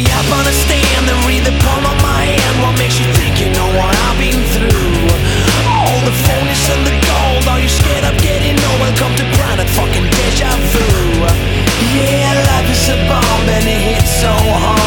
up on a stand and read the palm of my hand. What makes you think you know what I've been through? All the phonies and the gold. Are you scared of getting old? Welcome to planet fucking deja vu. Yeah, life is a bomb and it hits so hard.